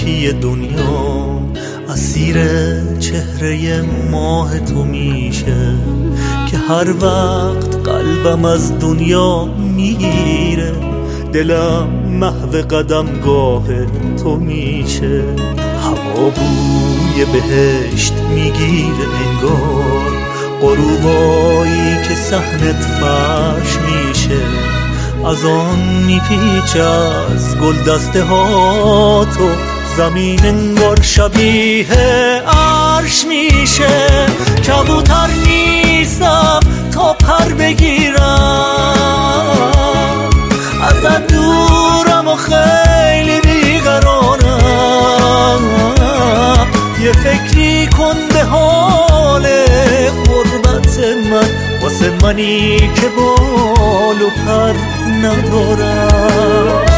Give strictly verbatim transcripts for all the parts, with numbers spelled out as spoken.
تاریکی دنیا اسیر چهره ماه تو میشه که هر وقت قلبم از دنیا میگیره دلم محو قدمگاه تو میشه. هوا بوی بهشت میگیره انگار غروبایی که صحنت فرش میشه از آن میپیچه از گل دسته ها تو زمین انگار شبیه عرش میشه. کبوتر نیستم تا پر بگیرم ازت دورم و خیلی بیقرارم یه فکری کن به حال غربت من واسه منی که بال و پر ندارم.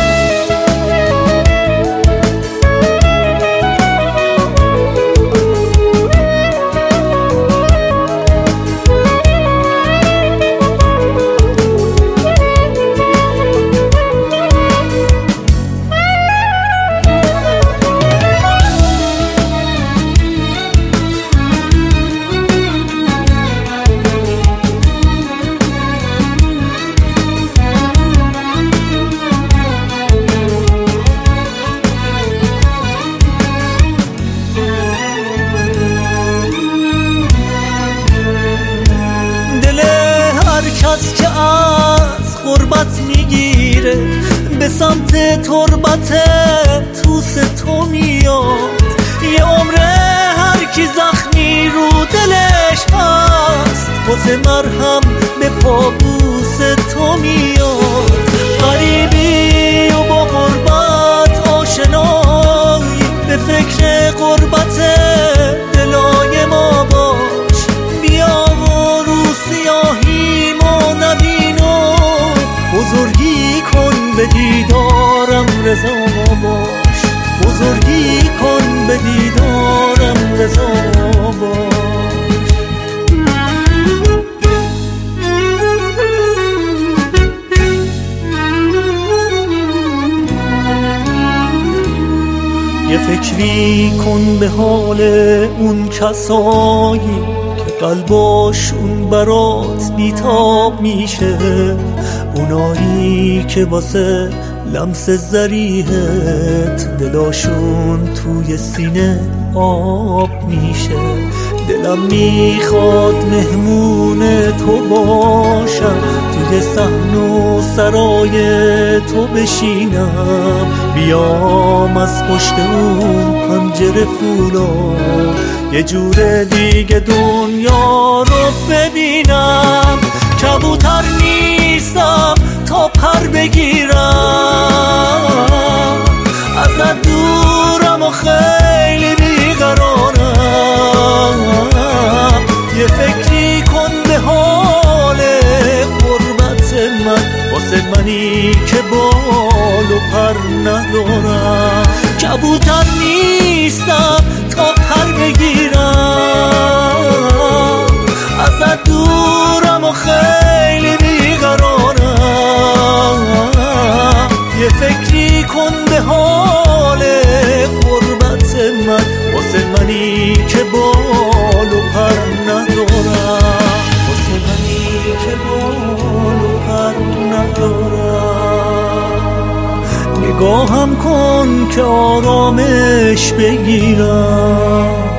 کس که از غربت میگیره به سمت تربت توس تو میاد یه عمره هر کی زخمی رو دلش هست واسه مرهم به پابوس تو میاد. غریبی و با غربت آشنایی به فکر غربت دلای ما باش بیا و رو سیاهی بزرگی کن به دیدارم رضا باش بزرگی کن به دیدارم رضا باش. یه فکری کن به حال اون کسایی که قلباشون برات بیتاب میشه اونایی که واسه لمس زریحت دلاشون توی سینه آب میشه. دلم میخواد مهمون تو باشم توی صحن و سرای تو بشینم بیام از پشت اون پنجره فولا یه جور دیگه دنیا رو ببینم. کبوتر نیستم تا پر بگیرم ازت دورم و خیلی بیقرارم یه فکری کن به حال غربت من واسه منی که بال و پر ندارم. کبوتر نیستم تا پر بگیرم ازت دورم و خیلی بیقرارم یه فکری کن به حال غربت من واسه منی که بال و پر ندارم واسه منی که بال و پر ندارم. نگاهم کن که آرامش بگیرم